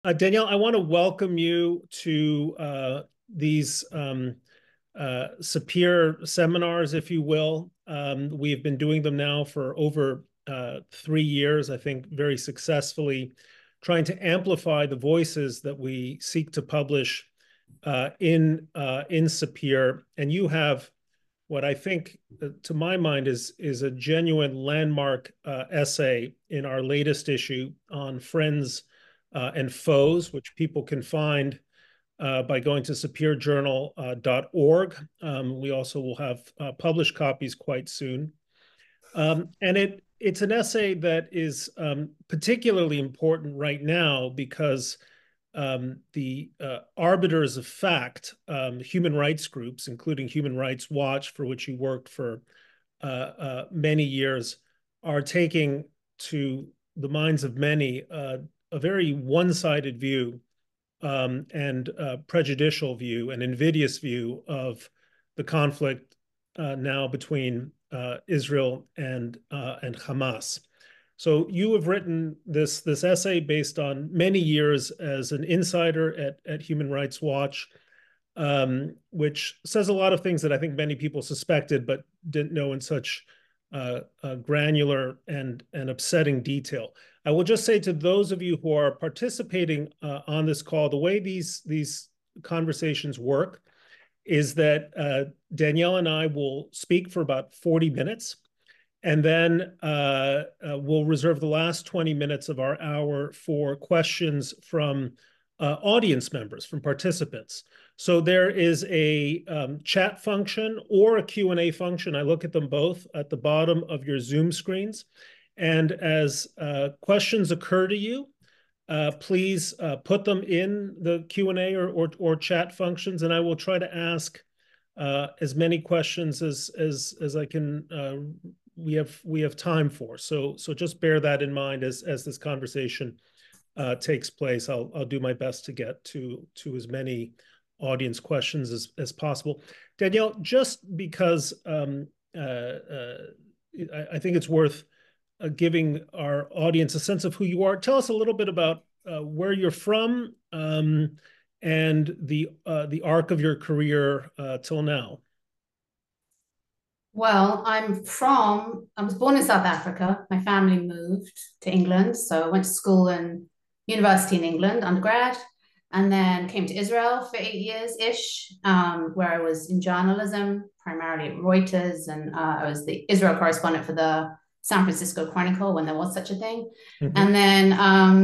Danielle, I want to welcome you to these Sapir seminars, if you will. We've been doing them now for over 3 years, I think, very successfully, trying to amplify the voices that we seek to publish in Sapir. And you have what I think, to my mind, is a genuine landmark essay in our latest issue on friends and foes, which people can find by going to sapirjournal.org. We also will have published copies quite soon. And it's an essay that is particularly important right now because the arbiters of fact, human rights groups, including Human Rights Watch, for which you worked for many years, are taking to the minds of many a very one-sided view and prejudicial view and invidious view of the conflict now between Israel and Hamas. So you have written this essay based on many years as an insider at Human Rights Watch, which says a lot of things that I think many people suspected but didn't know in such granular and upsetting detail. I will just say to those of you who are participating on this call, the way these conversations work is that Danielle and I will speak for about 40 minutes, and then we'll reserve the last 20 minutes of our hour for questions from audience members, from participants. So there is a chat function or a Q&A function. I look at them both at the bottom of your Zoom screens. And as questions occur to you, please put them in the Q&A or chat functions, and I will try to ask as many questions as I can. We have time for. So just bear that in mind as this conversation takes place. I'll do my best to get to as many audience questions as possible. Danielle, just because I think it's worth giving our audience a sense of who you are. Tell us a little bit about where you're from and the arc of your career till now. Well, I was born in South Africa. My family moved to England. So I went to school and university in England, undergrad, and then came to Israel for 8 years-ish, where I was in journalism, primarily at Reuters. And I was the Israel correspondent for the San Francisco Chronicle when there was such a thing. Mm-hmm. And then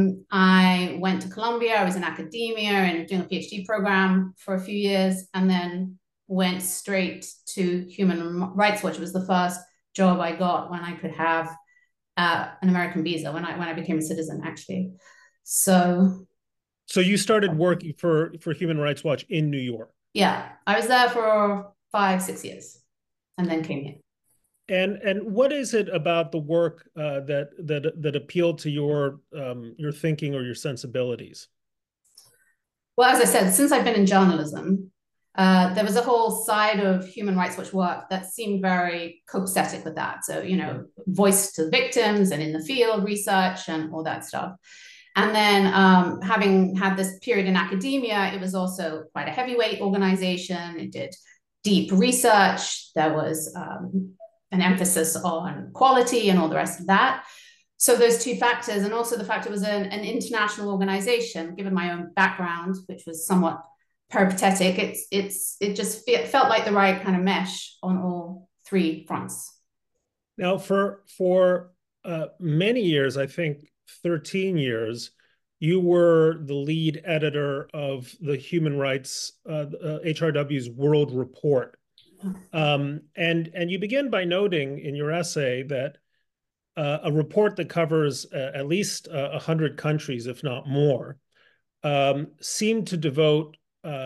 I went to Columbia. I was in academia and doing a PhD program for a few years. And then went straight to Human Rights Watch. It was the first job I got when I could have an American visa, when I became a citizen, actually. So you started working for Human Rights Watch in New York. Yeah, I was there for 5-6 years and then came here. And what is it about the work that appealed to your thinking or your sensibilities? Well, as I said, since I've been in journalism, there was a whole side of Human Rights Watch work that seemed very copacetic with that. So, voice to victims and in the field research and all that stuff. And then having had this period in academia, it was also quite a heavyweight organization. It did deep research. There was an emphasis on quality and all the rest of that. So those two factors, and also the fact it was an international organization, given my own background, which was somewhat peripatetic, it just felt like the right kind of mesh on all three fronts. Now, for many years, I think 13 years, you were the lead editor of the Human Rights HRW's World Report, and you begin by noting in your essay that a report that covers at least 100 countries, if not more, seemed to devote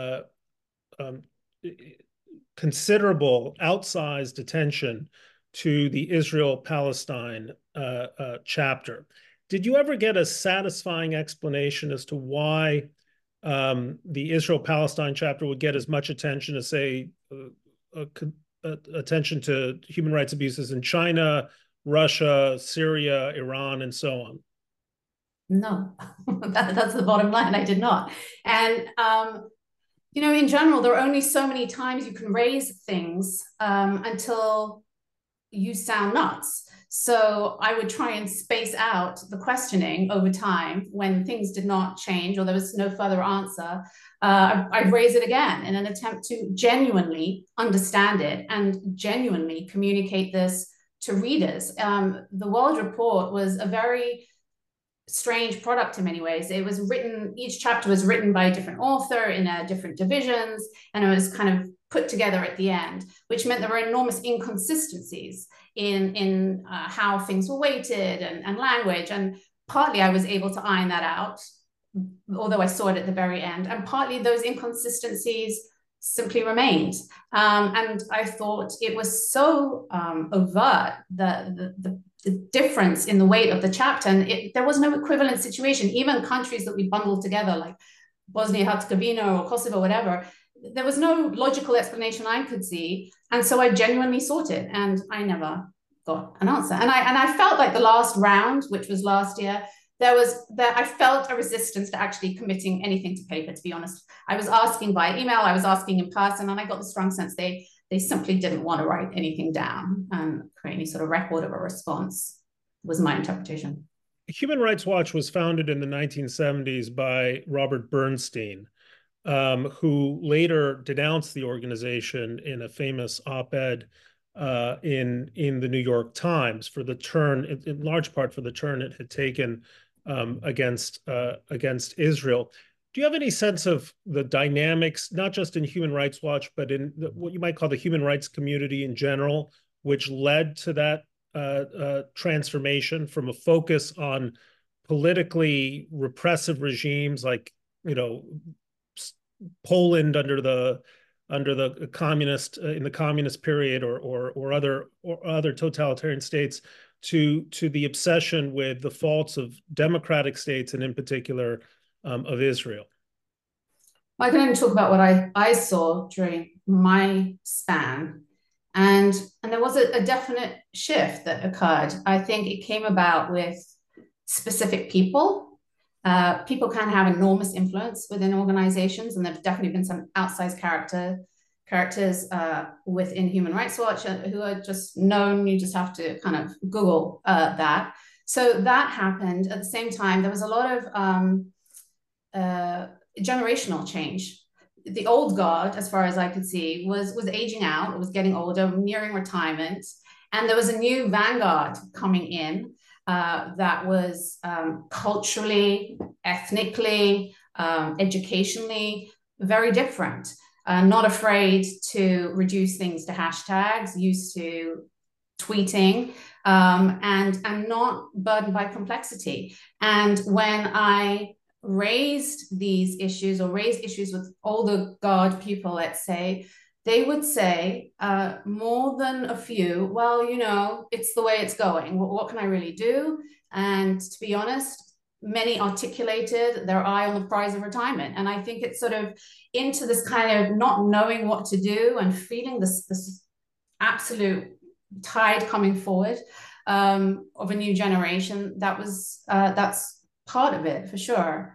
um, considerable outsized attention to the Israel-Palestine chapter. Did you ever get a satisfying explanation as to why the Israel-Palestine chapter would get as much attention as, say, attention to human rights abuses in China, Russia, Syria, Iran, and so on? No, that's the bottom line. I did not. And, in general, there are only so many times you can raise things until you sound nuts. So I would try and space out the questioning over time when things did not change or there was no further answer. I'd raise it again in an attempt to genuinely understand it and genuinely communicate this to readers. The World Report was a very strange product in many ways. It was written, each chapter was written by a different author in different divisions, and it was kind of put together at the end, which meant there were enormous inconsistencies in how things were weighted and language. And partly I was able to iron that out, although I saw it at the very end. And partly those inconsistencies simply remained. And I thought it was so overt, the difference in the weight of the chapter. And there was no equivalent situation. Even countries that we bundled together, like Bosnia-Herzegovina or Kosovo, whatever, there was no logical explanation I could see. And so I genuinely sought it, and I never got an answer. And I felt like the last round, which was last year, I felt a resistance to actually committing anything to paper, to be honest. I was asking by email, I was asking in person, and I got the strong sense they simply didn't want to write anything down and create any sort of record of a response, was my interpretation. Human Rights Watch was founded in the 1970s by Robert Bernstein, who later denounced the organization in a famous op-ed in the New York Times for the turn, in large part for the turn it had taken against Israel. Do you have any sense of the dynamics, not just in Human Rights Watch, but in what you might call the human rights community in general, which led to that transformation from a focus on politically repressive regimes like, Poland under the communist in the communist period, or other totalitarian states, to the obsession with the faults of democratic states, and in particular of Israel? Well, I can only talk about what I saw during my span. And there was a definite shift that occurred. I think it came about with specific people. People can have enormous influence within organizations, and there have definitely been some outsized characters within Human Rights Watch who are just known. You just have to kind of Google that. So that happened. At the same time, there was a lot of generational change. The old guard, as far as I could see, was aging out. It was getting older, nearing retirement, and there was a new vanguard coming in that was culturally, ethnically, educationally very different. Not afraid to reduce things to hashtags, used to tweeting, and not burdened by complexity. And when I raised these issues, or raised issues with older guard people, let's say, they would say more than a few, well, it's the way it's going. What can I really do? And to be honest, many articulated their eye on the prize of retirement. And I think it's sort of into this kind of not knowing what to do and feeling this absolute tide coming forward of a new generation. That's part of it, for sure.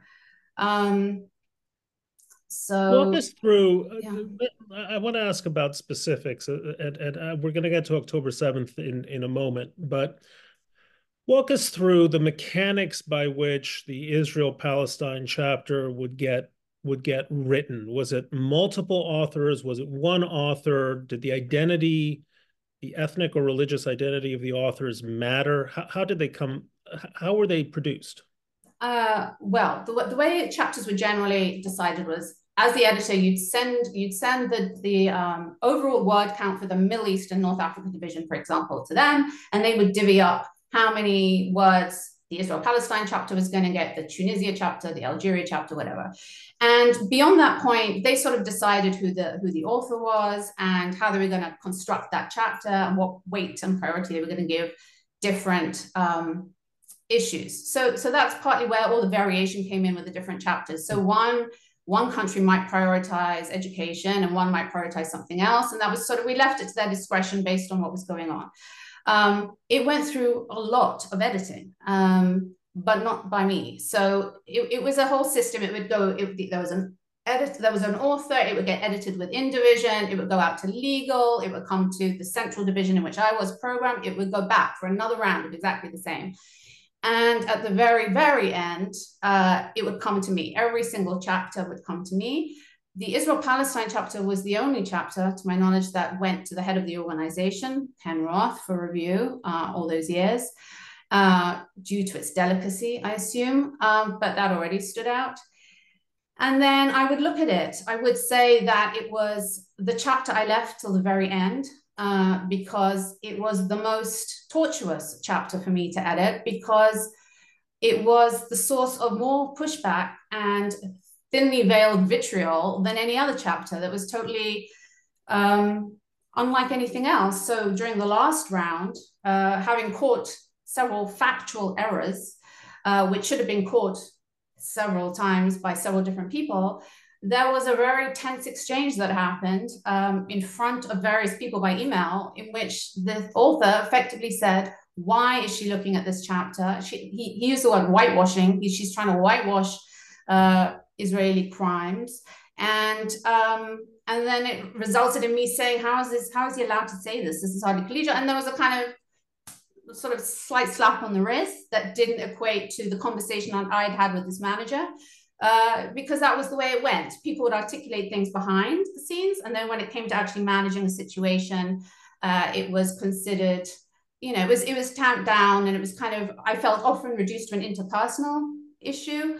So walk us through. Yeah. I want to ask about specifics, and we're going to get to October 7th in a moment. But walk us through the mechanics by which the Israel-Palestine chapter would get written. Was it multiple authors? Was it one author? Did the ethnic or religious identity of the authors matter? How did they come? How were they produced? Well, the way chapters were generally decided was, as the editor, you'd send the overall word count for the Middle East and North Africa division, for example, to them, and they would divvy up how many words the Israel-Palestine chapter was going to get, the Tunisia chapter, the Algeria chapter, whatever. And beyond that point, they sort of decided who the author was and how they were going to construct that chapter and what weight and priority they were going to give different issues. So that's partly where all the variation came in with the different chapters. So one country might prioritize education and one might prioritize something else. And that was sort of, we left it to their discretion based on what was going on. It went through a lot of editing. but not by me. So it was a whole system. It would go, there was an edit, there was an author, it would get edited within division, it would go out to legal, it would come to the central division in which I was program, it would go back for another round of exactly the same. And at the very, very end, it would come to me. Every single chapter would come to me. The Israel-Palestine chapter was the only chapter, to my knowledge, that went to the head of the organization, Ken Roth, for review all those years. Due to its delicacy, I assume, but that already stood out. And then I would look at it. I would say that it was the chapter I left till the very end because it was the most tortuous chapter for me to edit because it was the source of more pushback and thinly veiled vitriol than any other chapter that was totally unlike anything else. So during the last round, having caught several factual errors, which should have been caught several times by several different people, there was a very tense exchange that happened in front of various people by email, in which the author effectively said, why is she looking at this chapter? He used the word whitewashing. She's trying to whitewash Israeli crimes. And then it resulted in me saying, how is he allowed to say this? This is hardly collegial. And there was a kind of sort of slight slap on the wrist that didn't equate to the conversation I'd had with this manager, because that was the way it went. People would articulate things behind the scenes, and then when it came to actually managing a situation, it was considered, it was tamped down, and it was kind of, I felt, often reduced to an interpersonal issue,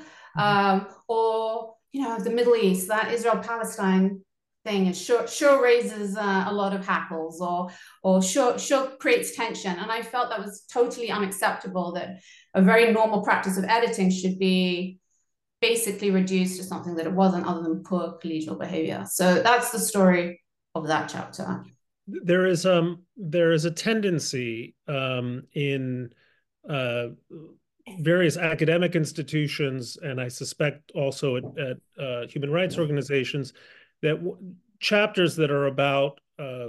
or the Middle East, that Israel-Palestine thing is sure raises a lot of hackles, or sure creates tension. And I felt that was totally unacceptable, that a very normal practice of editing should be basically reduced to something that it wasn't, other than poor collegial behavior. So that's the story of that chapter. There is a tendency in various academic institutions, and I suspect also at human rights organizations, that chapters that are about,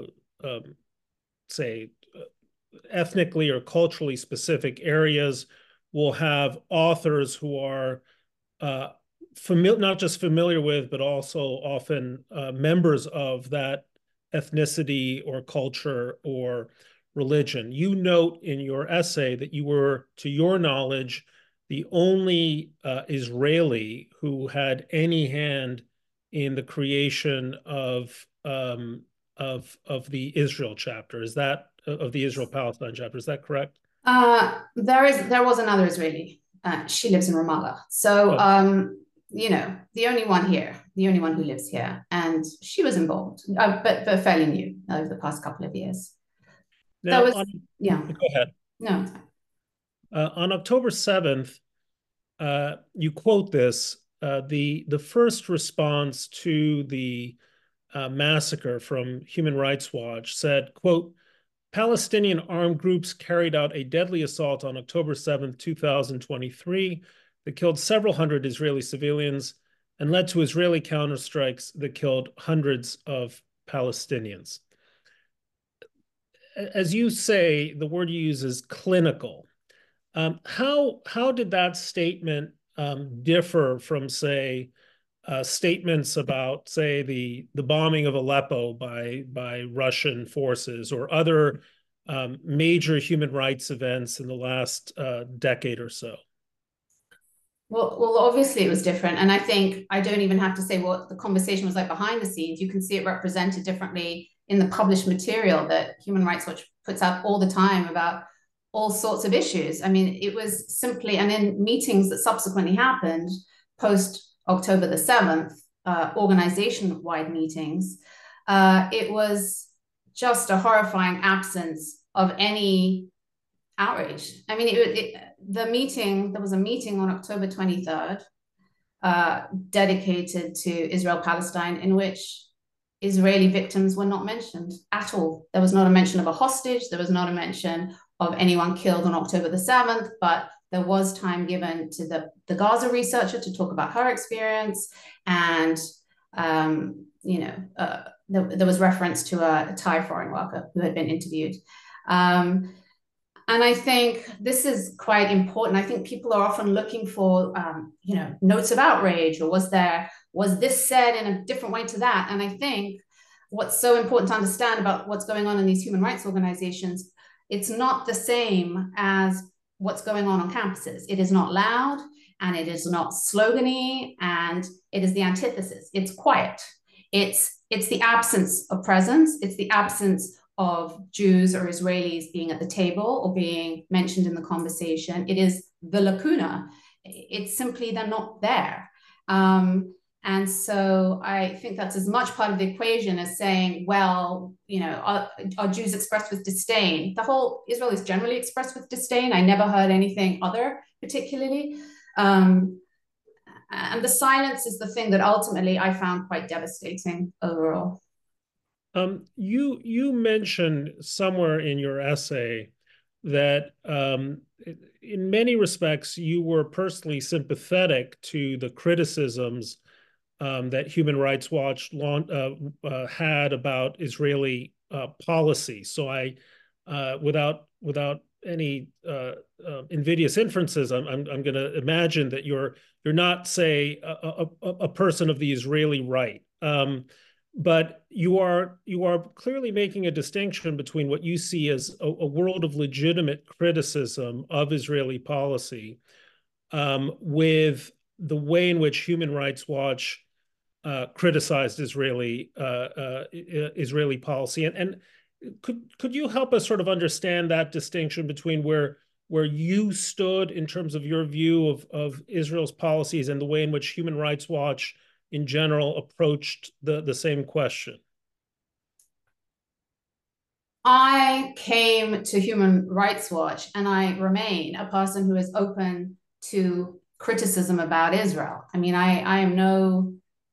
say, ethnically or culturally specific areas will have authors who are not just familiar with, but also often members of that ethnicity or culture or religion. You note in your essay that you were, to your knowledge, the only Israeli who had any hand in the creation of the Israel chapter. Is that of the Israel-Palestine chapter? Is that correct? There was another Israeli. She lives in Ramallah. So, the only one here, the only one who lives here, and she was involved, but fairly new over the past couple of years. Now, go ahead. No. On October 7th, you quote this. The first response to the massacre from Human Rights Watch said, quote, Palestinian armed groups carried out a deadly assault on October 7th, 2023 that killed several hundred Israeli civilians and led to Israeli counterstrikes that killed hundreds of Palestinians. As you say, the word you use is clinical. How did that statement differ from, say, statements about, say, the bombing of Aleppo by Russian forces, or other major human rights events in the last decade or so? Well, obviously it was different. And I think I don't even have to say what the conversation was like behind the scenes. You can see it represented differently in the published material that Human Rights Watch puts out all the time about all sorts of issues. I mean, it was simply, and in meetings that subsequently happened post October the 7th, organization-wide meetings, it was just a horrifying absence of any outrage. I mean, there was a meeting on October 23rd dedicated to Israel-Palestine, in which Israeli victims were not mentioned at all. There was not a mention of a hostage. There was not a mention of anyone killed on October the 7th, but there was time given to the Gaza researcher to talk about her experience. And, there was reference to a Thai foreign worker who had been interviewed. And I think this is quite important. I think people are often looking for, notes of outrage, or was this said in a different way to that? And I think what's so important to understand about what's going on in these human rights organizations, it's not the same as what's going on campuses. It is not loud, and it is not slogany, and it is the antithesis. It's quiet. It's the absence of presence. It's the absence of Jews or Israelis being at the table or being mentioned in the conversation. It is the lacuna. It's simply they're not there. And so I think that's as much part of the equation as saying, well, are Jews expressed with disdain? The whole Israel is generally expressed with disdain. I never heard anything other particularly. And the silence is the thing that ultimately I found quite devastating overall. You mentioned somewhere in your essay that in many respects you were personally sympathetic to the criticisms that Human Rights Watch had about Israeli policy. So without any invidious inferences, I'm going to imagine that you're not, say, a person of the Israeli right. But you are clearly making a distinction between what you see as a world of legitimate criticism of Israeli policy with the way in which Human Rights Watch criticized Israeli policy. And could you help us sort of understand that distinction between where you stood in terms of your view of Israel's policies and the way in which Human Rights Watch in general approached the same question? I came to Human Rights Watch, and I remain a person who is open to criticism about Israel. I mean, I am no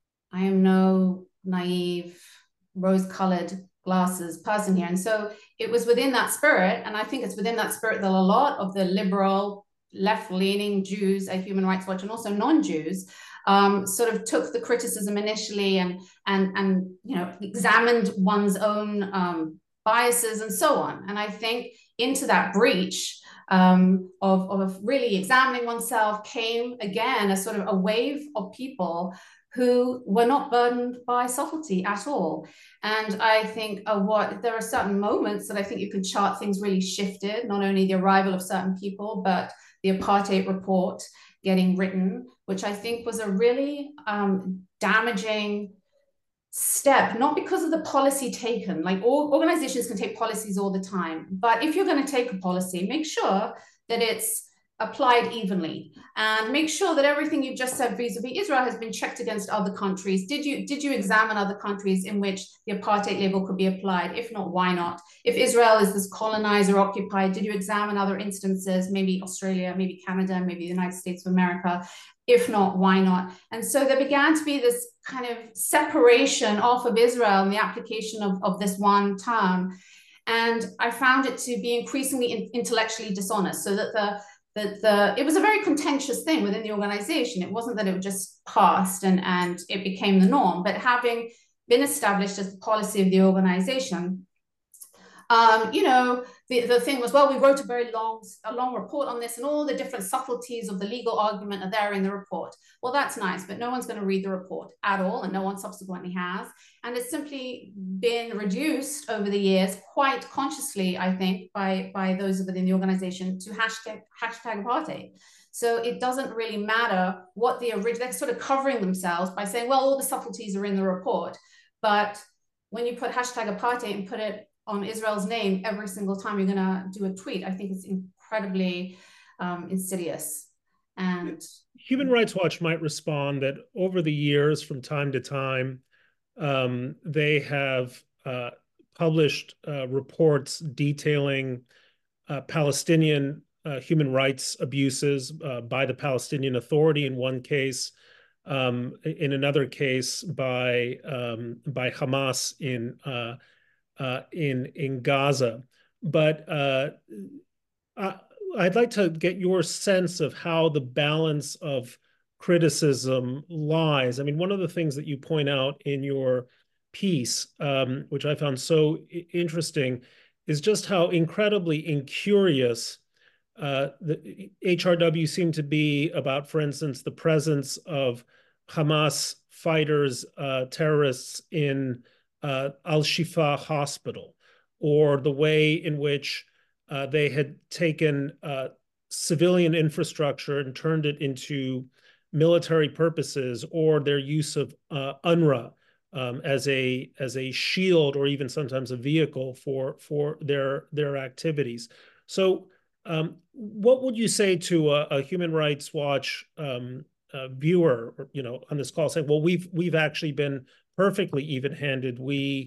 naive, rose-colored glasses person here. And so it was within that spirit, and I think it's within that spirit that a lot of the liberal, left-leaning Jews at Human Rights Watch, and also non-Jews, sort of took the criticism initially and examined one's own biases and so on. And I think into that breach of really examining oneself came again a sort of a wave of people who were not burdened by subtlety at all. And I think there are certain moments that I think you can chart things really shifted, not only the arrival of certain people, but the apartheid report getting written, which I think was a really damaging step, not because of the policy taken. Like, all organizations can take policies all the time, but if you're going to take a policy, make sure that it's applied evenly, and make sure that everything you've just said vis-a-vis Israel has been checked against other countries. Did you examine other countries in which the apartheid label could be applied? If not, why not? If Israel is this colonizer occupied, did you examine other instances, maybe Australia, maybe Canada, maybe the United States of America? If not, why not? And so there began to be this kind of separation off of Israel and the application of this one term. And I found it to be increasingly intellectually dishonest, so that it was a very contentious thing within the organization. It wasn't that it just passed and it became the norm, but having been established as the policy of the organization, the thing was, well, we wrote a long report on this, and all the different subtleties of the legal argument are there in the report. Well, that's nice, but no one's going to read the report at all, and no one subsequently has. And it's simply been reduced over the years, quite consciously, I think, by those within the organization, to hashtag apartheid. So it doesn't really matter what they're sort of covering themselves by saying, well, all the subtleties are in the report. But when you put hashtag apartheid and put it on Israel's name every single time you're going to do a tweet, I think it's incredibly insidious. And Human Rights Watch might respond that over the years, from time to time, they have published reports detailing Palestinian human rights abuses by the Palestinian Authority in one case, in another case by Hamas in Gaza. But I'd like to get your sense of how the balance of criticism lies. I mean, one of the things that you point out in your piece, which I found so interesting, is just how incredibly incurious the HRW seemed to be about, for instance, the presence of Hamas fighters, terrorists in Al-Shifa Hospital, or the way in which they had taken civilian infrastructure and turned it into military purposes, or their use of UNRWA as a shield, or even sometimes a vehicle for their activities. So, what would you say to a Human Rights Watch viewer, on this call, saying, "Well, we've actually been perfectly even-handed.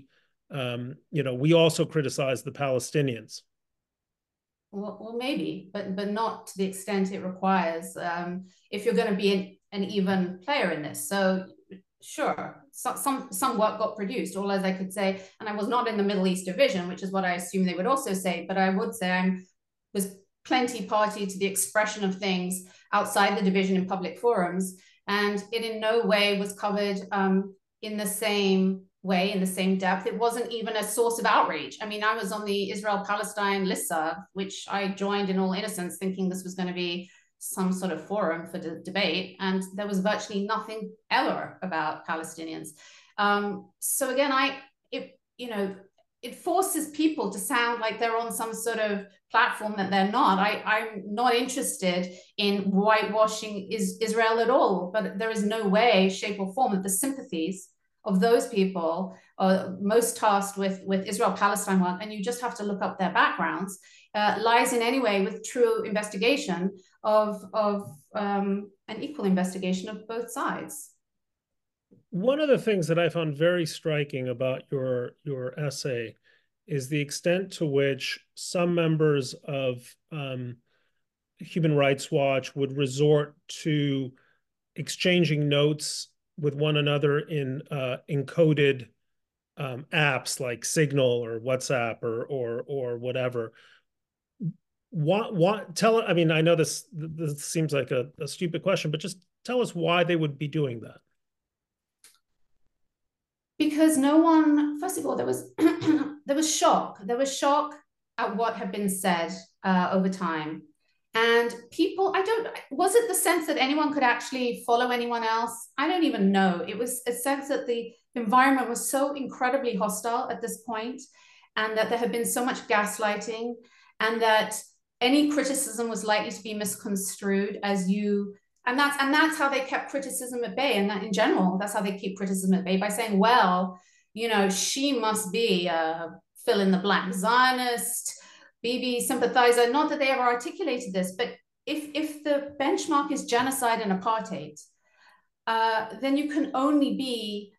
We also criticize the Palestinians." Well, maybe, but not to the extent it requires. If you're going to be an even player in this, so sure, some work got produced. All as I could say, and I was not in the Middle East division, which is what I assume they would also say. But I would say I was plenty party to the expression of things outside the division in public forums, and it in no way was covered in the same way, in the same depth. It wasn't even a source of outrage. I mean, I was on the Israel-Palestine listserv, which I joined in all innocence, thinking this was going to be some sort of forum for debate, and there was virtually nothing ever about Palestinians. So again, it forces people to sound like they're on some sort of platform that they're not. I'm not interested in whitewashing Israel at all, but there is no way, shape, or form that the sympathies of those people most tasked with Israel-Palestine work, and you just have to look up their backgrounds, lies in any way with true investigation of an equal investigation of both sides. One of the things that I found very striking about your essay is the extent to which some members of Human Rights Watch would resort to exchanging notes with one another in encoded apps like Signal or WhatsApp or whatever. I mean, I know this seems like a stupid question, but just tell us why they would be doing that. Because no one, first of all, there was there was shock. There was shock at what had been said over time. And people, was it the sense that anyone could actually follow anyone else? I don't even know. It was a sense that the environment was so incredibly hostile at this point, and that there had been so much gaslighting, and that any criticism was likely to be misconstrued as you, and that's how they kept criticism at bay. And that in general, that's how they keep criticism at bay, by saying, well, she must be a fill in the blank Zionist, Bibi sympathizer. Not that they ever articulated this, but if the benchmark is genocide and apartheid, then you can only be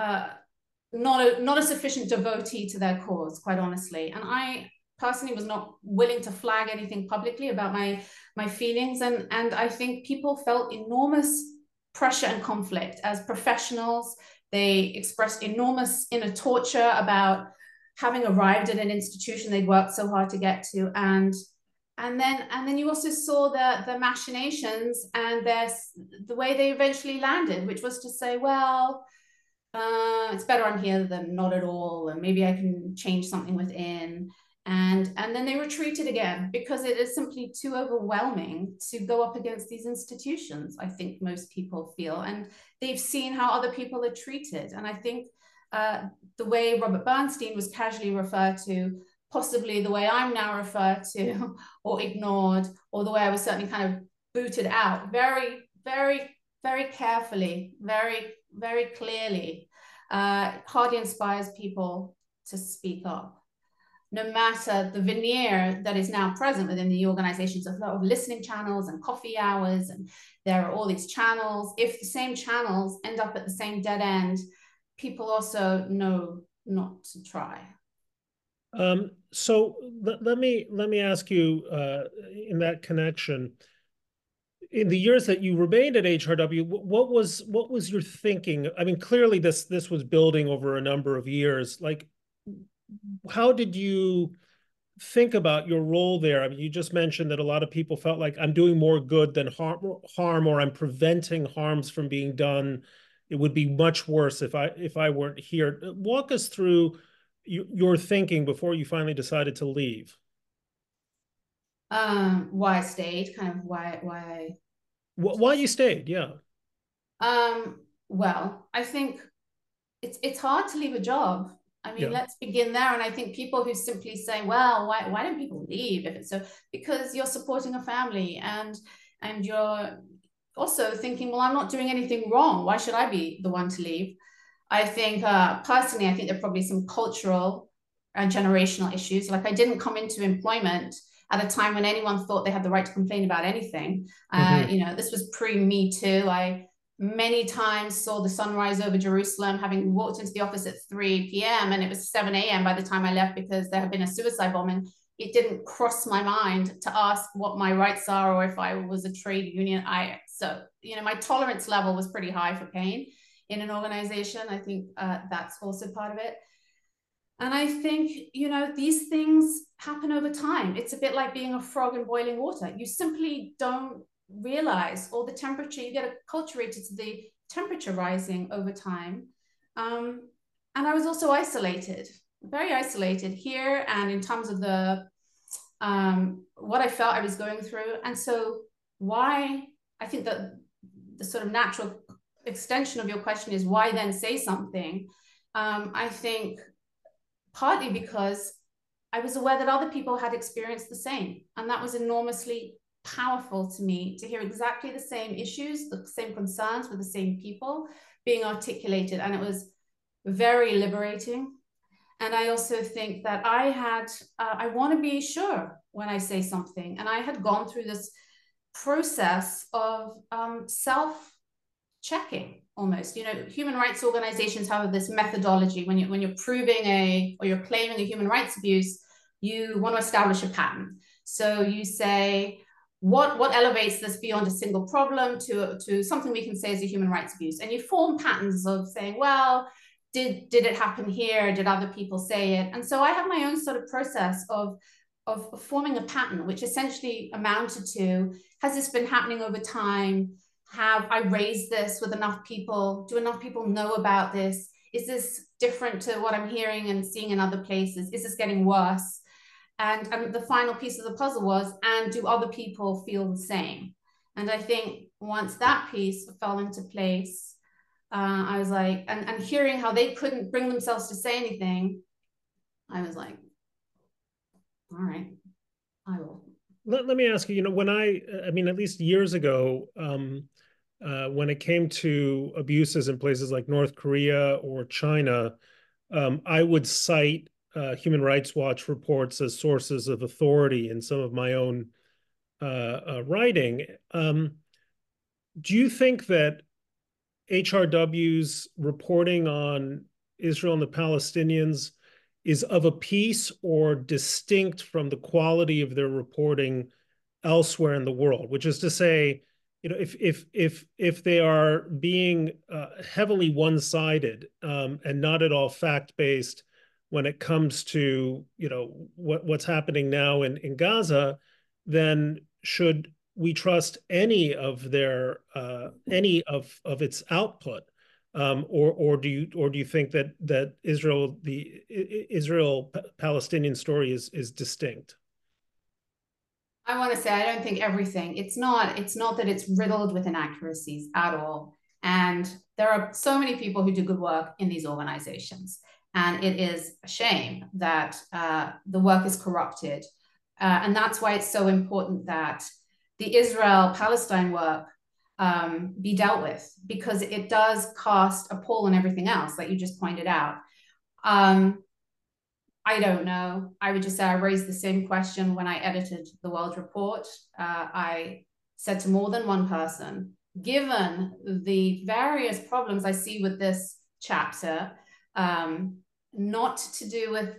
not a sufficient devotee to their cause, quite honestly. And I personally was not willing to flag anything publicly about my feelings, and I think people felt enormous pressure and conflict as professionals. They expressed enormous inner torture about having arrived at an institution they'd worked so hard to get to, and then you also saw the machinations and the way they eventually landed, which was to say, well, it's better I'm here than not at all, and maybe I can change something within. And then they retreated again because it is simply too overwhelming to go up against these institutions, I think most people feel. And they've seen how other people are treated. And I think the way Robert Bernstein was casually referred to, possibly the way I'm now referred to or ignored, or the way I was certainly kind of booted out very, very, very carefully, very, very clearly, hardly inspires people to speak up. No matter the veneer that is now present within the organizations of a lot of listening channels and coffee hours, and there are all these channels. If the same channels end up at the same dead end, people also know not to try. So let me ask you in that connection. In the years that you remained at HRW, what was your thinking? I mean, clearly this was building over a number of years. Like, how did you think about your role there? I mean, you just mentioned that a lot of people felt like I'm doing more good than harm, or I'm preventing harms from being done. It would be much worse if I weren't here. Walk us through your thinking before you finally decided to leave? Why I stayed, kind of why Why you stayed? Yeah. well, I think it's hard to leave a job. I mean, Yeah. let's begin there. And I think people who simply say, well, why don't people leave if it's so, because you're supporting a family, and you're also thinking, well, I'm not doing anything wrong. Why should I be the one to leave? I think personally, I think there are probably some cultural and generational issues. Like, I didn't come into employment at a time when anyone thought they had the right to complain about anything. Hmm. This was pre-Me Too. I many times saw the sunrise over Jerusalem, having walked into the office at 3 p.m. and it was 7 a.m. by the time I left because there had been a suicide bombing. It didn't cross my mind to ask what my rights are or if I was a trade union. My tolerance level was pretty high for pain in an organization. I think that's also part of it. And I think, these things happen over time. It's a bit like being a frog in boiling water. You simply don't realize, or the temperature, you get acculturated to the temperature rising over time. And I was also isolated, very isolated here, and in terms of the what I felt I was going through. And so why I think that the sort of natural extension of your question is, why then say something? I think partly because I was aware that other people had experienced the same. And that was enormously powerful to me, to hear exactly the same issues, the same concerns with the same people being articulated. And it was very liberating. And I also think that I want to be sure when I say something. And I had gone through this process of self-checking almost. Human rights organizations have this methodology. When you're proving or you're claiming a human rights abuse, you want to establish a pattern. So you say, what elevates this beyond a single problem to something we can say is a human rights abuse? And you form patterns of saying, well, did it happen here? Did other people say it? And so I have my own sort of process of forming a pattern, which essentially amounted to, has this been happening over time? Have I raised this with enough people? Do enough people know about this? Is this different to what I'm hearing and seeing in other places? Is this getting worse? And the final piece of the puzzle was, and do other people feel the same? And I think once that piece fell into place, I was like, and hearing how they couldn't bring themselves to say anything, I was like, all right, I will. Let me ask you, when I mean, at least years ago, when it came to abuses in places like North Korea or China, I would cite Human Rights Watch reports as sources of authority in some of my own writing. Do you think that HRW's reporting on Israel and the Palestinians is of a piece or distinct from the quality of their reporting elsewhere in the world? Which is to say, if they are being heavily one-sided and not at all fact-based when it comes to what's happening now in Gaza, then should we trust any of its output, or do you think that the Israel Palestinian story is distinct? I want to say I don't think everything. It's not that it's riddled with inaccuracies at all. And there are so many people who do good work in these organizations, and it is a shame that the work is corrupted, and that's why it's so important that the Israel-Palestine work be dealt with, because it does cast a pall on everything else, like you just pointed out. I don't know. I would just say I raised the same question when I edited the World Report. I said to more than one person, given the various problems I see with this chapter, not to do with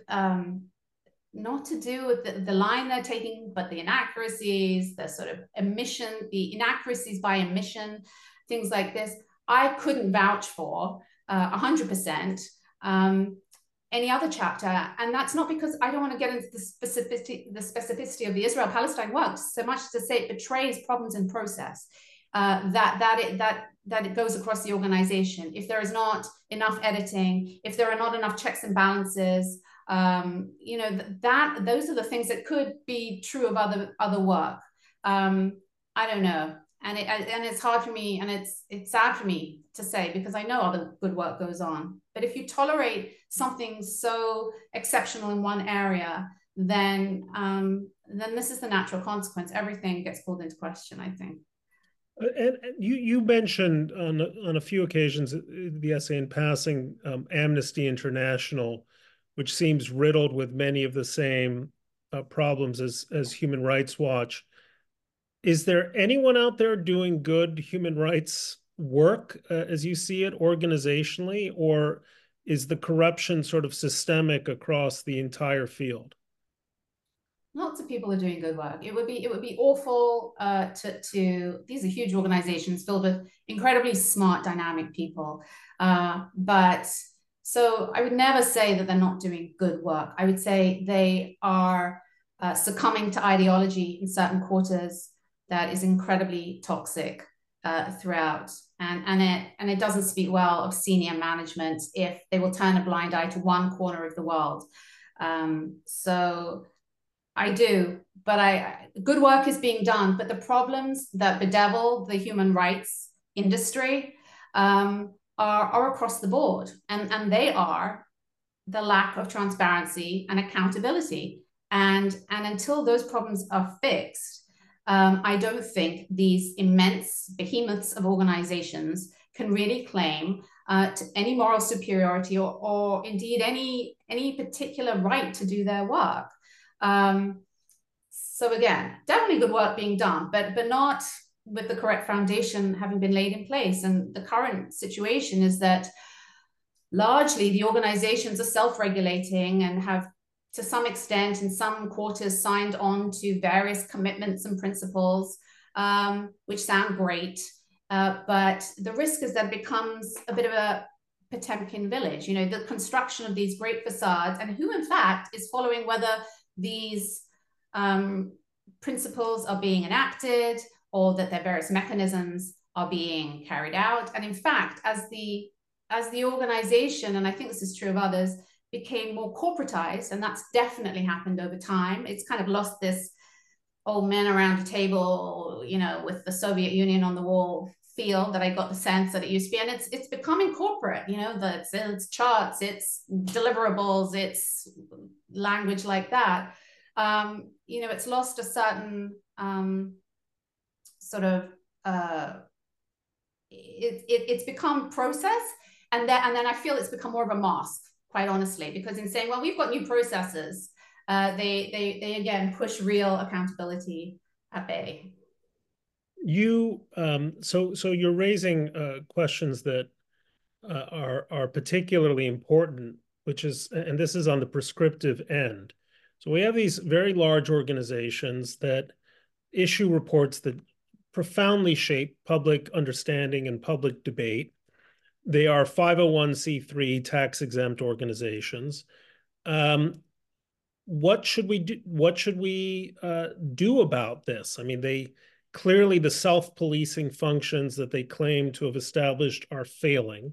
the line they're taking, but the inaccuracies, the sort of the inaccuracies by omission, things like this, I couldn't vouch for 100%. Any other chapter. And that's not because I don't want to get into the specificity of the Israel-Palestine work, so much to say it betrays problems in process, that it goes across the organization. If there is not enough editing, if there are not enough checks and balances, You know, those are the things that could be true of other work. I don't know. And it's hard for me, and it's sad for me to say, because I know other good work goes on. But if you tolerate something so exceptional in one area, then this is the natural consequence. Everything gets pulled into question, I think. And you mentioned on a few occasions the essay in passing Amnesty International, which seems riddled with many of the same problems as Human Rights Watch. Is there anyone out there doing good human rights work as you see it organizationally, or is the corruption sort of systemic across the entire field? Lots of people are doing good work. It would be awful to these are huge organizations filled with incredibly smart, dynamic people. But so I would never say that they're not doing good work. I would say they are succumbing to ideology in certain quarters that is incredibly toxic throughout. And it doesn't speak well of senior management if they will turn a blind eye to one corner of the world. So I do, but good work is being done. But the problems that bedevil the human rights industry are across the board, and they are the lack of transparency and accountability. And until those problems are fixed, I don't think these immense behemoths of organizations can really claim to any moral superiority or indeed any particular right to do their work. So again, definitely good work being done, but not with the correct foundation having been laid in place. And the current situation is that largely the organizations are self-regulating and have, to some extent, in some quarters, signed on to various commitments and principles, which sound great. But the risk is that it becomes a bit of a Potemkin village, you know, the construction of these great facades, and who in fact is following whether these principles are being enacted or that their various mechanisms are being carried out. And in fact, as the organization, and I think this is true of others, became more corporatized, and that's definitely happened over time, it's kind of lost this old men around a table, you know, with the Soviet Union on the wall feel that I got the sense that it used to be. And it's becoming corporate, you know, it's charts, it's deliverables, it's language like that. You know, it's lost a certain sort of it's become process, and then I feel it's become more of a mask, quite honestly, because in saying, well, we've got new processes, they again push real accountability at bay. So you're raising questions that are particularly important, which is, and this is on the prescriptive end. So we have these very large organizations that issue reports that profoundly shape public understanding and public debate. They are 501c3 tax-exempt organizations. What should we do? What should we do about this? I mean, clearly the self-policing functions that they claim to have established are failing.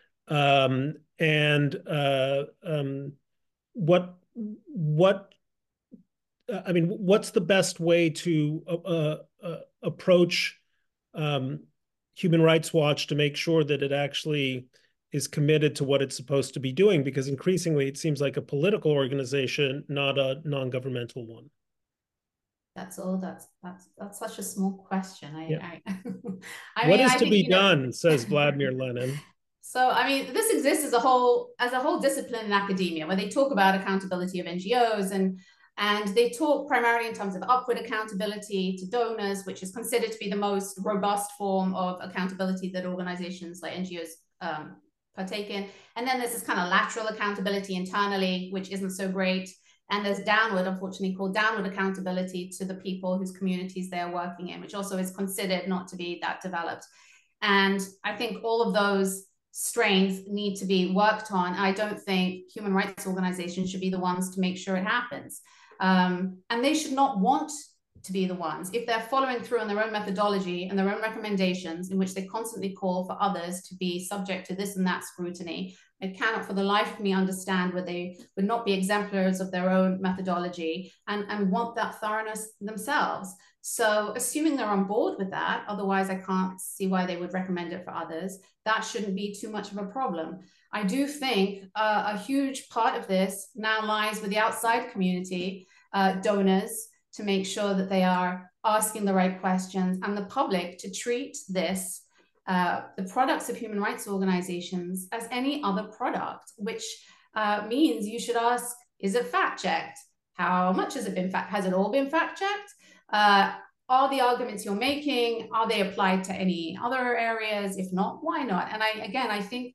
What's the best way to approach Human Rights Watch to make sure that it actually is committed to what it's supposed to be doing? Because increasingly it seems like a political organization, not a non-governmental one. That's all. That's such a small question. What is to be done, says Vladimir Lenin. So, I mean, this exists as a whole discipline in academia, where they talk about accountability of NGOs, and they talk primarily in terms of upward accountability to donors, which is considered to be the most robust form of accountability that organizations like NGOs partake in. And then there's this kind of lateral accountability internally, which isn't so great. And there's downward, unfortunately, called downward accountability to the people whose communities they're working in, which also is considered not to be that developed. And I think all of those strains need to be worked on. I don't think human rights organizations should be the ones to make sure it happens. And they should not want to be the ones. If they're following through on their own methodology and their own recommendations, in which they constantly call for others to be subject to this and that scrutiny, I cannot for the life of me understand where they would not be exemplars of their own methodology and want that thoroughness themselves. So assuming they're on board with that, otherwise I can't see why they would recommend it for others, that shouldn't be too much of a problem. I do think a huge part of this now lies with the outside community, donors, to make sure that they are asking the right questions, and the public to treat this, the products of human rights organizations, as any other product, which means you should ask, is it fact-checked? How much has it been has it all been fact-checked? Are the arguments you're making, are they applied to any other areas? If not, why not? And I think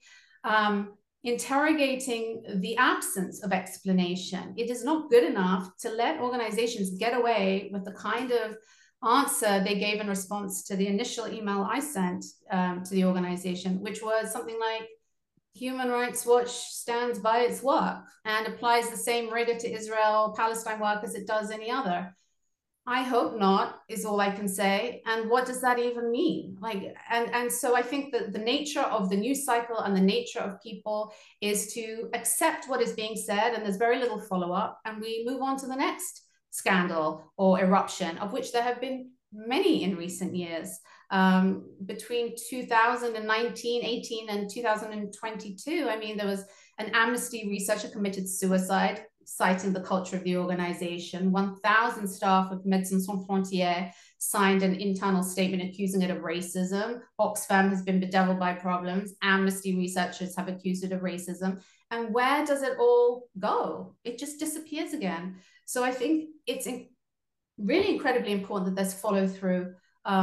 interrogating the absence of explanation. It is not good enough to let organizations get away with the kind of answer they gave in response to the initial email I sent to the organization, which was something like, Human Rights Watch stands by its work and applies the same rigor to Israel-Palestine work as it does any other. I hope not, is all I can say. And what does that even mean? And so I think that the nature of the news cycle and the nature of people is to accept what is being said, and there's very little follow-up, and we move on to the next scandal or eruption, of which there have been many in recent years. Between 2019, 18, and 2022, I mean, there was an Amnesty researcher committed suicide, citing the culture of the organization. 1,000 staff of Médecins Sans Frontières signed an internal statement accusing it of racism. Oxfam has been bedeviled by problems. Amnesty researchers have accused it of racism. And where does it all go? It just disappears again. So I think it's really incredibly important that there's follow through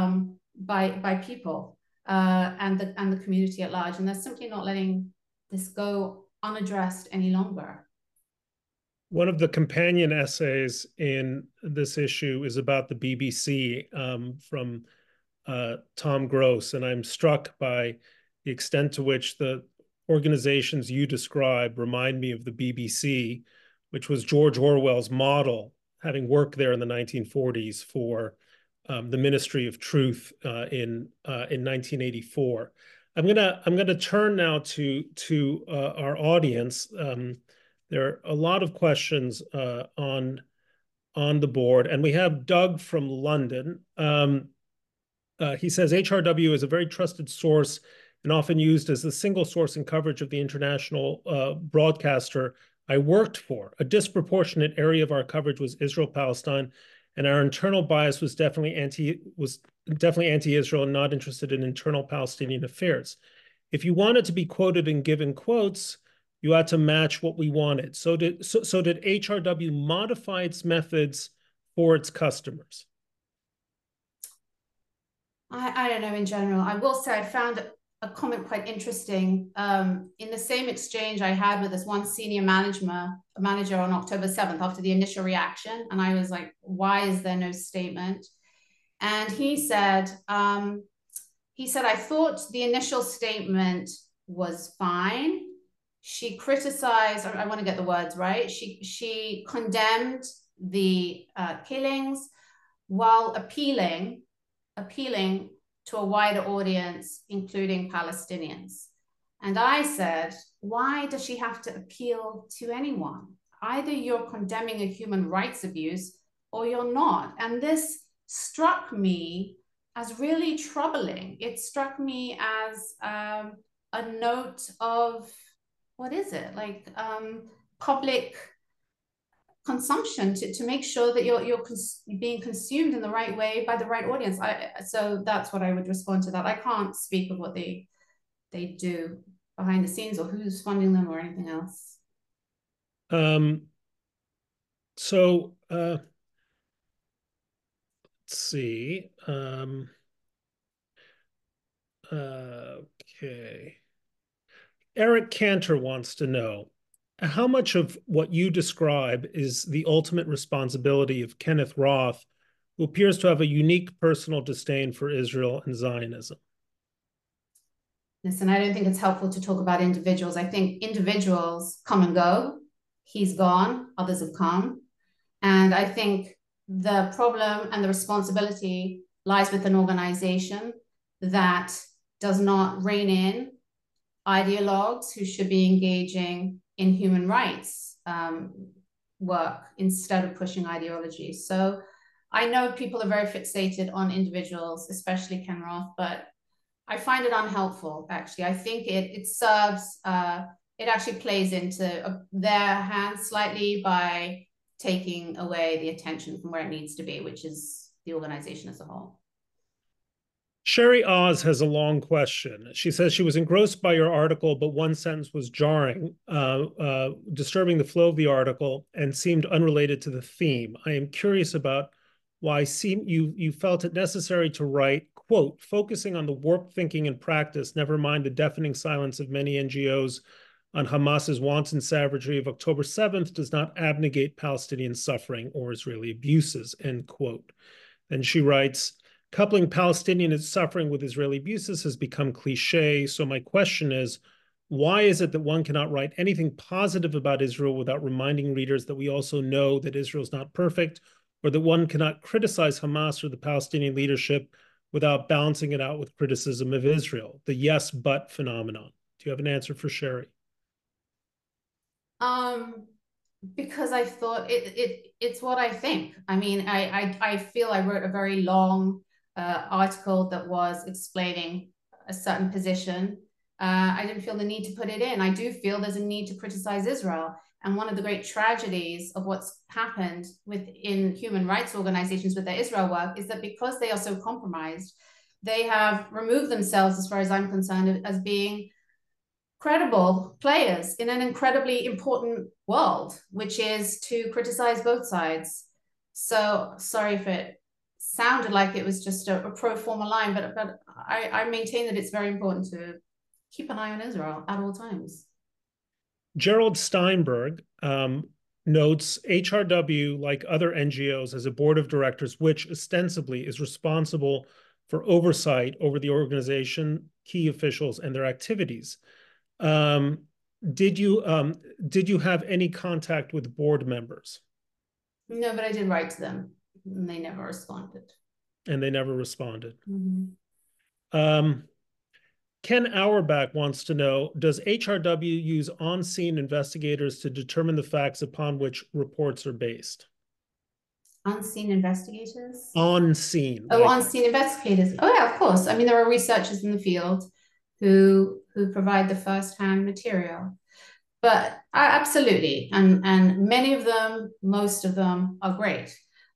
by people and the community at large. And they're simply not letting this go unaddressed any longer. One of the companion essays in this issue is about the BBC from Tom Gross, and I'm struck by the extent to which the organizations you describe remind me of the BBC, which was George Orwell's model, having worked there in the 1940s for the Ministry of Truth in 1984. I'm gonna turn now to our audience. There are a lot of questions on the board, and we have Doug from London. He says, HRW is a very trusted source and often used as the single source in coverage of the international broadcaster I worked for. A disproportionate area of our coverage was Israel-Palestine, and our internal bias was definitely anti-Israel and not interested in internal Palestinian affairs. If you wanted to be quoted and given quotes, you had to match what we wanted. So did HRW modify its methods for its customers? I don't know in general. I will say I found a comment quite interesting. In the same exchange I had with this one senior manager on October 7th after the initial reaction. And I was like, why is there no statement? And he said, I thought the initial statement was fine. She criticized, I want to get the words right, she condemned the killings while appealing to a wider audience, including Palestinians. And I said, why does she have to appeal to anyone? Either you're condemning a human rights abuse or you're not. And this struck me as really troubling. It struck me as a note of, what is it, like public consumption to make sure that you're being consumed in the right way by the right audience. So that's what I would respond to that. I can't speak of what they do behind the scenes or who's funding them or anything else. Let's see. Okay. Eric Cantor wants to know, how much of what you describe is the ultimate responsibility of Kenneth Roth, who appears to have a unique personal disdain for Israel and Zionism? Listen, I don't think it's helpful to talk about individuals. I think individuals come and go. He's gone, others have come. And I think the problem and the responsibility lies with an organization that does not rein in ideologues who should be engaging in human rights work instead of pushing ideology. So I know people are very fixated on individuals, especially Ken Roth, but I find it unhelpful, actually. I think it serves, it actually plays into their hands slightly by taking away the attention from where it needs to be, which is the organization as a whole. Sherry Oz has a long question. She says she was engrossed by your article, but one sentence was jarring, disturbing the flow of the article, and seemed unrelated to the theme. I am curious about why you felt it necessary to write, quote, focusing on the warped thinking and practice, never mind the deafening silence of many NGOs on Hamas's wanton savagery of October 7th does not abnegate Palestinian suffering or Israeli abuses, end quote. Then she writes, coupling Palestinian suffering with Israeli abuses has become cliche. So my question is, why is it that one cannot write anything positive about Israel without reminding readers that we also know that Israel is not perfect, or that one cannot criticize Hamas or the Palestinian leadership without balancing it out with criticism of Israel, the yes, but phenomenon? Do you have an answer for Sherry? Because I thought it's what I think. I mean, I feel I wrote a very long article that was explaining a certain position. I didn't feel the need to put it in. I do feel there's a need to criticize Israel. And one of the great tragedies of what's happened within human rights organizations with their Israel work is that because they are so compromised, they have removed themselves, as far as I'm concerned, as being credible players in an incredibly important world, which is to criticize both sides. So sorry if it sounded like it was just a pro forma line, but I maintain that it's very important to keep an eye on Israel at all times. Gerald Steinberg notes HRW, like other NGOs, has a board of directors which ostensibly is responsible for oversight over the organization, key officials, and their activities. Did you have any contact with board members? No, but I did write to them, and they never responded. And they never responded. Mm-hmm. Ken Auerbach wants to know, does HRW use on-scene investigators to determine the facts upon which reports are based? On-scene investigators? On-scene. Oh, like on-scene investigators. Oh, yeah, of course. I mean, there are researchers in the field who provide the first-hand material. But absolutely, and many of them, most of them are great.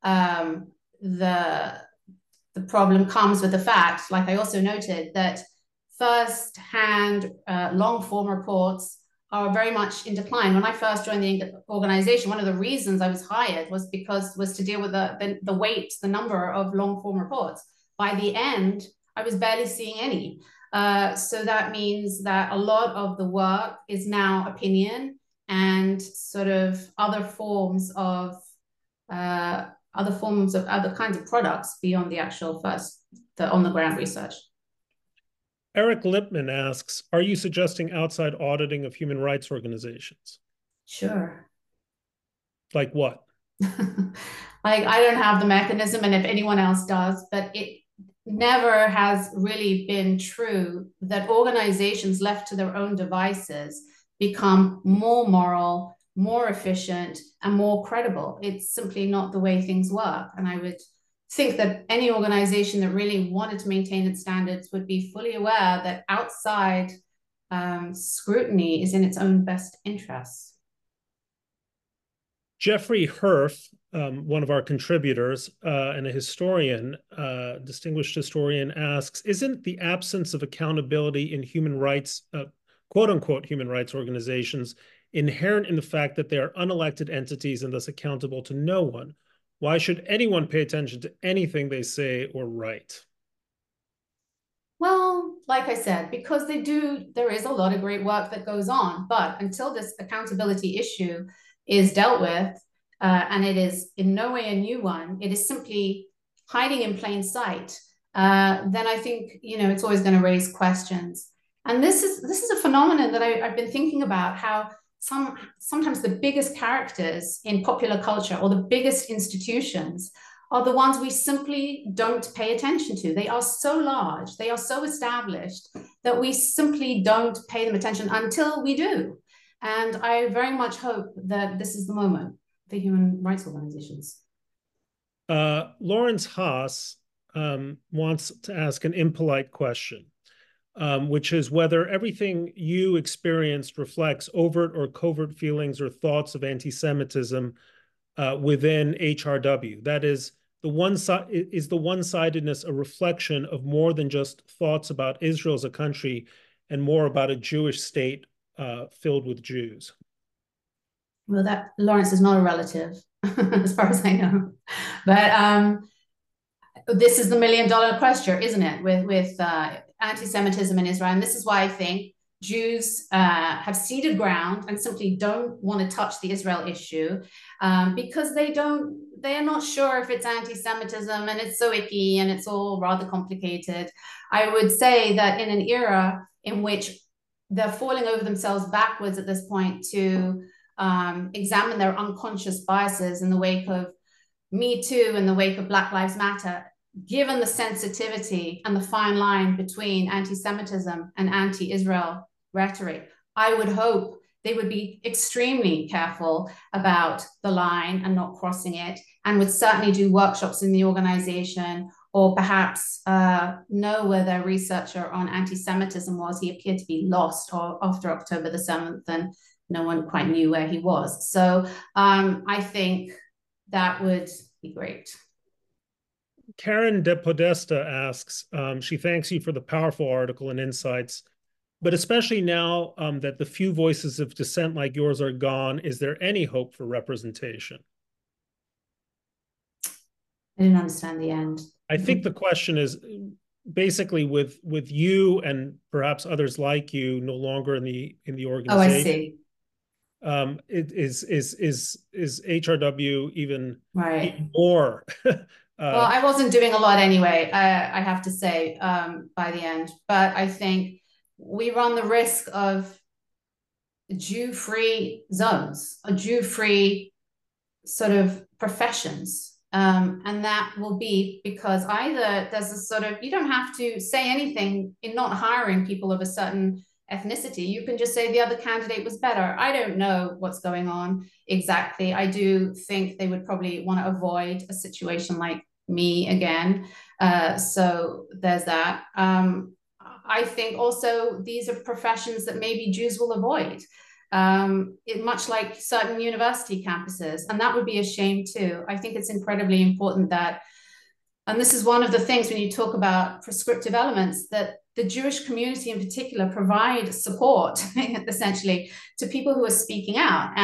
The problem comes with the fact, like I also noted, that first-hand long-form reports are very much in decline. When I first joined the organization, one of the reasons I was hired was to deal with the weight, the number of long-form reports. By the end, I was barely seeing any. So that means that a lot of the work is now opinion and sort of other kinds of products beyond the actual the on-the-ground research. Eric Lipman asks, are you suggesting outside auditing of human rights organizations? Sure. Like what? Like, I don't have the mechanism, and if anyone else does, but it never has really been true that organizations left to their own devices become more moral, more efficient, and more credible. It's simply not the way things work. And I would think that any organization that really wanted to maintain its standards would be fully aware that outside scrutiny is in its own best interests. Jeffrey Herf, one of our contributors and a historian, distinguished historian, asks, isn't the absence of accountability in human rights, quote unquote, human rights organizations inherent in the fact that they are unelected entities and thus accountable to no one? Why should anyone pay attention to anything they say or write? Well, like I said, because there is a lot of great work that goes on, but until this accountability issue is dealt with, and it is in no way a new one, it is simply hiding in plain sight, then I think, it's always going to raise questions. And this is a phenomenon that I've been thinking about, how sometimes the biggest characters in popular culture or the biggest institutions are the ones we simply don't pay attention to. They are so large, they are so established that we simply don't pay them attention until we do. And I very much hope that this is the moment for human rights organizations. Lawrence Haas wants to ask an impolite question, which is whether everything you experienced reflects overt or covert feelings or thoughts of anti-Semitism within HRW. That is, the one-sidedness a reflection of more than just thoughts about Israel as a country and more about a Jewish state filled with Jews? Well, that Lawrence is not a relative, as far as I know. But this is the million-dollar question, isn't it, with anti-Semitism in Israel? And this is why I think Jews have ceded ground and simply don't want to touch the Israel issue because they are not sure if it's anti-Semitism, and it's so icky and it's all rather complicated. I would say that in an era in which they're falling over themselves backwards at this point to examine their unconscious biases in the wake of Me Too, in the wake of Black Lives Matter, given the sensitivity and the fine line between anti-Semitism and anti-Israel rhetoric, I would hope they would be extremely careful about the line and not crossing it, and would certainly do workshops in the organization, or perhaps know where their researcher on anti-Semitism was. He appeared to be lost after October the 7th, and no one quite knew where he was. So I think that would be great. Karen De Podesta asks, she thanks you for the powerful article and insights, but especially now that the few voices of dissent like yours are gone, is there any hope for representation? I didn't understand the end. I think the question is basically with you and perhaps others like you no longer in the organization. Oh, I see. Is HRW even more? Well, I wasn't doing a lot anyway, I have to say, by the end. But I think we run the risk of Jew-free zones, or Jew-free sort of professions. And that will be because either there's a sort of, you don't have to say anything in not hiring people of a certain ethnicity. You can just say the other candidate was better. I don't know what's going on exactly. I do think they would probably want to avoid a situation like me again. So there's that. I think also these are professions that maybe Jews will avoid, much like certain university campuses. And that would be a shame too. I think it's incredibly important that, and this is one of the things when you talk about prescriptive elements, that the Jewish community in particular provide support essentially to people who are speaking out,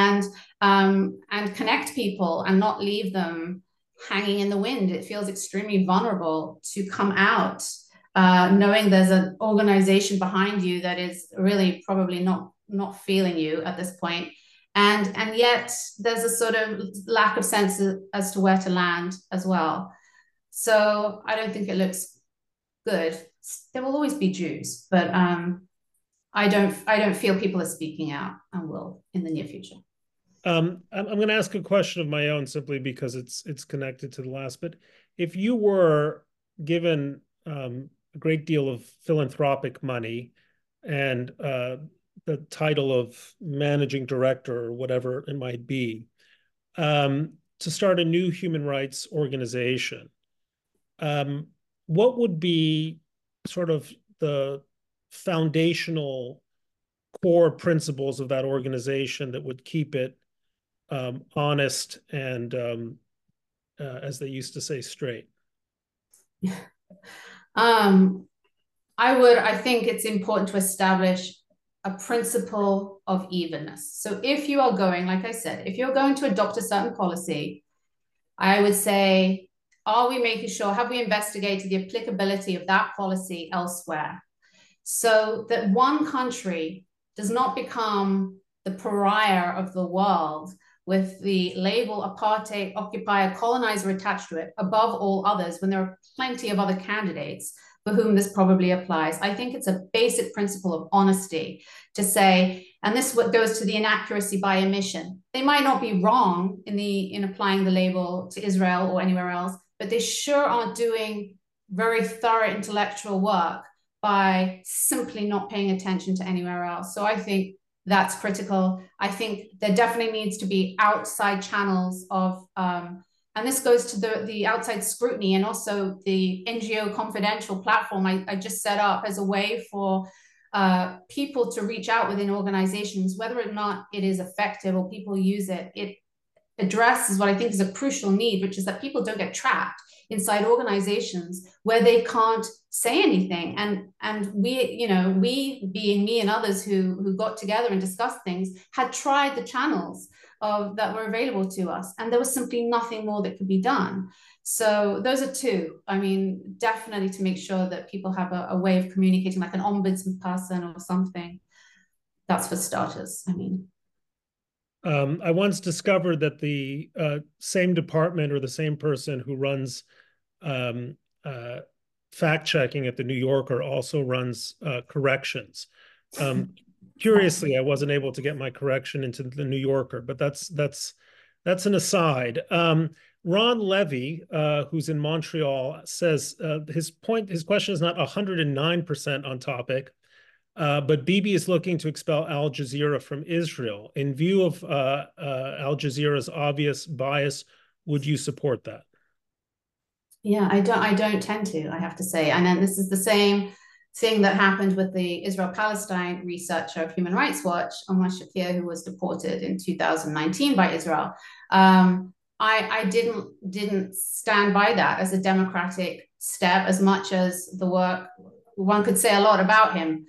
and connect people and not leave them hanging in the wind. It feels extremely vulnerable to come out knowing there's an organization behind you that is really probably not feeling you at this point. And yet there's a sort of lack of sense as to where to land as well. So I don't think it looks good. There will always be Jews, but I don't feel people are speaking out and will in the near future. I'm going to ask a question of my own simply because it's connected to the last. But if you were given a great deal of philanthropic money and the title of managing director or whatever it might be, to start a new human rights organization, what would be sort of the foundational core principles of that organization that would keep it honest and, as they used to say, straight? I think it's important to establish a principle of evenness. So if you are going, like I said, if you're going to adopt a certain policy, I would say, are we making sure, have we investigated the applicability of that policy elsewhere? So that one country does not become the pariah of the world with the label apartheid, occupier, colonizer attached to it above all others when there are plenty of other candidates, for whom this probably applies. I think it's a basic principle of honesty to say, and this goes to the inaccuracy by omission. They might not be wrong in applying the label to Israel or anywhere else, but they sure aren't doing very thorough intellectual work by simply not paying attention to anywhere else. So I think that's critical. I think there definitely needs to be outside channels of, and this goes to the outside scrutiny and also the NGO Confidential platform I just set up as a way for people to reach out within organizations, whether or not it is effective or people use it. It addresses what I think is a crucial need, which is that people don't get trapped inside organizations where they can't say anything. And we being me and others who got together and discussed things had tried the channels that were available to us, and there was simply nothing more that could be done. So those are two. I mean, definitely to make sure that people have a way of communicating, like an ombudsman person or something. That's for starters. I mean, I once discovered that the same department or the same person who runs fact checking at the New Yorker also runs corrections. Curiously, I wasn't able to get my correction into the New Yorker, but that's an aside. Ron Levy, who's in Montreal, says his question is not 109% on topic, but Bibi is looking to expel Al Jazeera from Israel. In view of Al Jazeera's obvious bias, would you support that? Yeah, I don't tend to, I have to say. And then this is the same thing that happened with the Israel-Palestine researcher of Human Rights Watch, Omar Shakir, who was deported in 2019 by Israel. I didn't stand by that as a democratic step as much as the work. One could say a lot about him.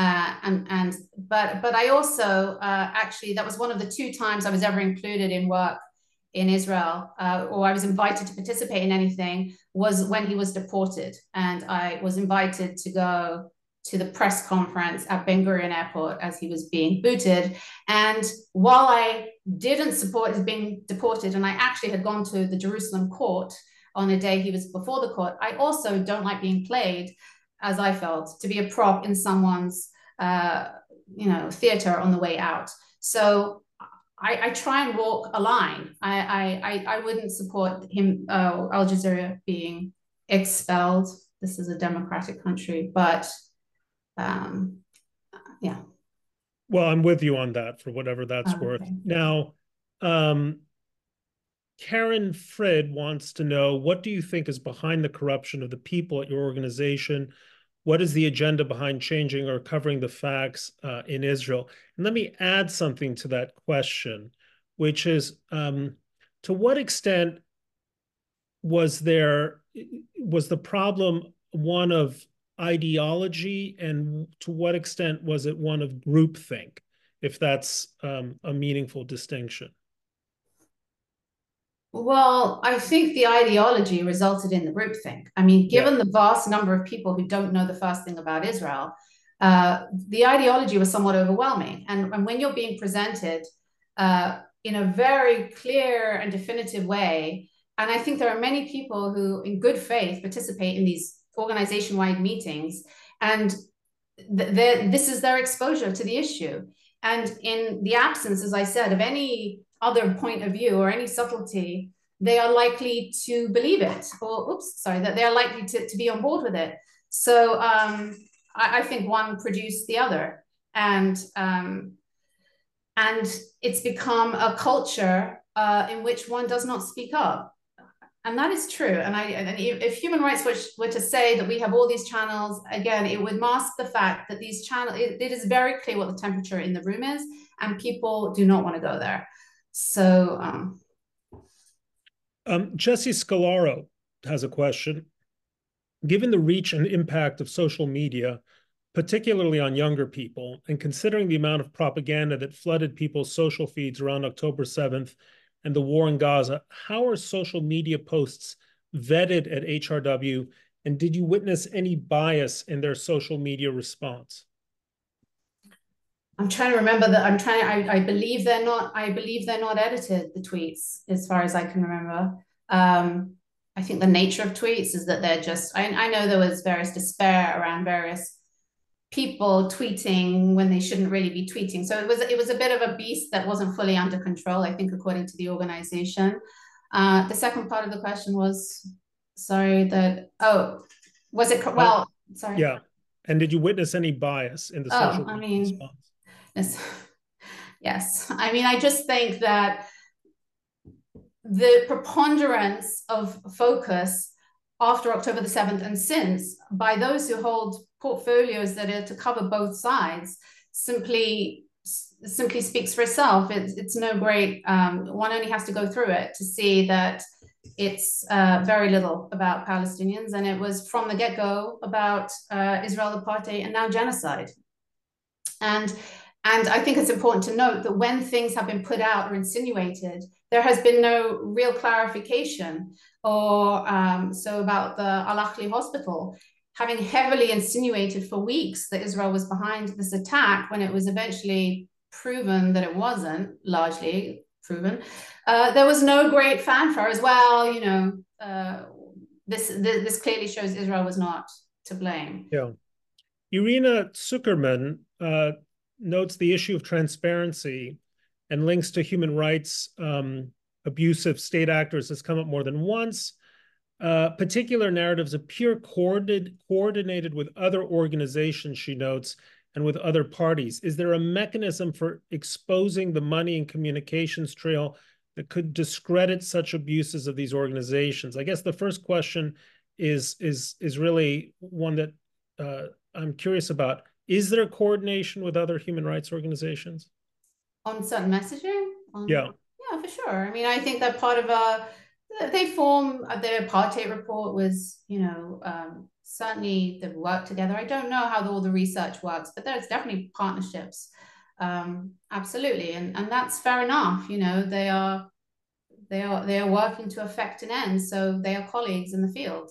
But I also actually, that was one of the two times I was ever included in work in Israel, or I was invited to participate in anything, was when he was deported. And I was invited to go to the press conference at Ben Gurion Airport as he was being booted. And while I didn't support his being deported, and I actually had gone to the Jerusalem court on a day he was before the court, I also don't like being played, as I felt, to be a prop in someone's theater on the way out. So I try and walk a line. I wouldn't support him, Al Jazeera being expelled. This is a democratic country, but yeah. Well, I'm with you on that for whatever that's worth. Okay. Now, Karen Frid wants to know, what do you think is behind the corruption of the people at your organization? What is the agenda behind changing or covering the facts in Israel? And let me add something to that question, which is, to what extent was the problem one of ideology, and to what extent was it one of groupthink, if that's a meaningful distinction? Well, I think the ideology resulted in the groupthink. I mean, given the vast number of people who don't know the first thing about Israel, the ideology was somewhat overwhelming. And when you're being presented in a very clear and definitive way, and I think there are many people who, in good faith, participate in these organization-wide meetings, and this is their exposure to the issue. And in the absence, as I said, of any other point of view or any subtlety, they are likely to believe it, or that they are likely to be on board with it. So I think one produced the other, and it's become a culture in which one does not speak up, and that is true. And if Human Rights Watch were to say that we have all these channels, again, it would mask the fact that these channels, it is very clear what the temperature in the room is, and people do not want to go there. So Jesse Scalaro has a question. Given the reach and impact of social media, particularly on younger people, and considering the amount of propaganda that flooded people's social feeds around October 7th and the war in Gaza, how are social media posts vetted at HRW, and did you witness any bias in their social media response? I'm trying to remember that. I believe they're not edited, the tweets, as far as I can remember. I think the nature of tweets is that they're just, I know there was various despair around various people tweeting when they shouldn't really be tweeting. So it was a bit of a beast that wasn't fully under control, I think, according to the organization. The second part of the question was, sorry, that, oh, was it, well, sorry. Yeah. And did you witness any bias in the social I mean, response? yes. I mean, I just think that the preponderance of focus after October the 7th and since by those who hold portfolios that are to cover both sides simply speaks for itself. It's no great, one only has to go through it to see that it's very little about Palestinians, and it was from the get-go about Israel apartheid and now genocide. And I think it's important to note that when things have been put out or insinuated, there has been no real clarification. Or so about the Al Ahli hospital, having heavily insinuated for weeks that Israel was behind this attack, when it was eventually proven that it wasn't, largely proven, there was no great fanfare as well. You know, this clearly shows Israel was not to blame. Yeah. Irina Zuckerman notes the issue of transparency and links to human rights abusive state actors has come up more than once. Particular narratives appear coordinated with other organizations, she notes, and with other parties. Is there a mechanism for exposing the money and communications trail that could discredit such abuses of these organizations? I guess the first question is really one that I'm curious about. Is there coordination with other human rights organizations? On certain messaging? Yeah. Yeah, for sure. I mean, I think that part of they form, the apartheid report was, you know, certainly they've worked together. I don't know how all the research works, but there's definitely partnerships. Absolutely. And that's fair enough. You know, they are working to effect an end. So they are colleagues in the field.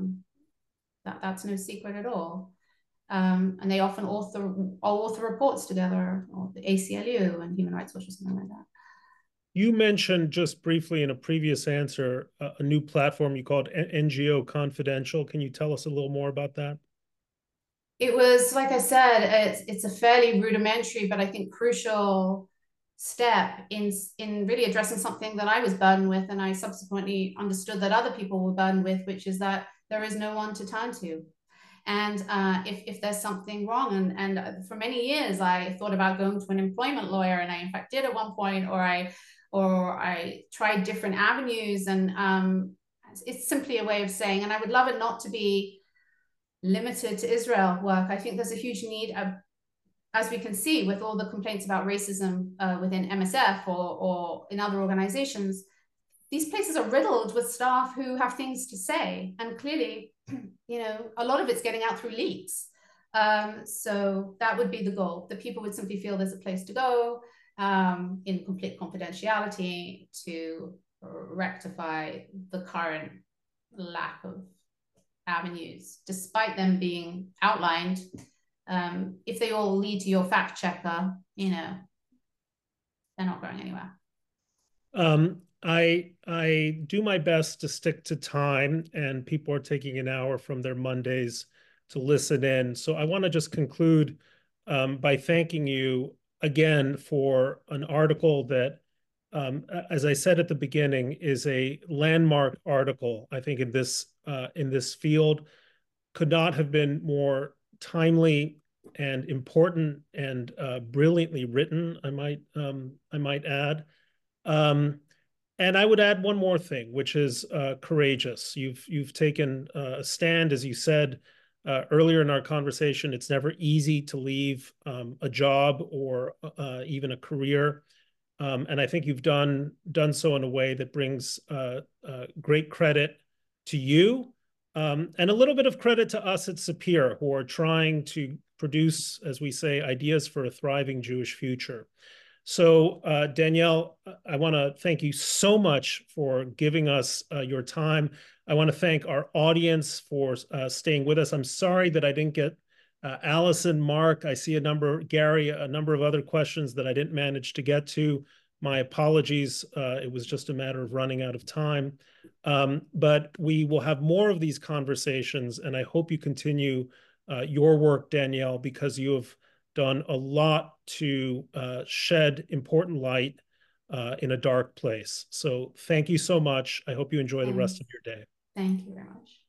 That's no secret at all. And they often author reports together, or the ACLU and Human Rights Watch or something like that. You mentioned just briefly in a previous answer a new platform you called NGO Confidential. Can you tell us a little more about that? It was, like I said, it's a fairly rudimentary, but I think crucial step in really addressing something that I was burdened with, and I subsequently understood that other people were burdened with, which is that there is no one to turn to. And if there's something wrong, and for many years I thought about going to an employment lawyer, and I in fact did at one point, or I tried different avenues, and it's simply a way of saying, and I would love it not to be limited to Israel work. I think there's a huge need, as we can see with all the complaints about racism within MSF or in other organizations. These places are riddled with staff who have things to say, and clearly, you know, a lot of it's getting out through leaks. So that would be the goal, that people would simply feel there's a place to go in complete confidentiality to rectify the current lack of avenues, despite them being outlined. If they all lead to your fact checker, you know, they're not going anywhere. I do my best to stick to time, and people are taking an hour from their Mondays to listen in. So I want to just conclude by thanking you again for an article that, as I said at the beginning, is a landmark article, I think, in this field. Could not have been more timely and important and brilliantly written, I might add. And I would add one more thing, which is courageous. You've taken a stand, as you said earlier in our conversation. It's never easy to leave a job or even a career, and I think you've done so in a way that brings great credit to you, and a little bit of credit to us at Sapir, who are trying to produce, as we say, ideas for a thriving Jewish future. So, Danielle, I want to thank you so much for giving us your time. I want to thank our audience for staying with us. I'm sorry that I didn't get Allison, Mark, I see Gary, a number of other questions that I didn't manage to get to. My apologies. It was just a matter of running out of time. But we will have more of these conversations, and I hope you continue your work, Danielle, because you have done a lot to shed important light in a dark place. So thank you so much. I hope you enjoy the rest Thanks. of your day. Thank you very much.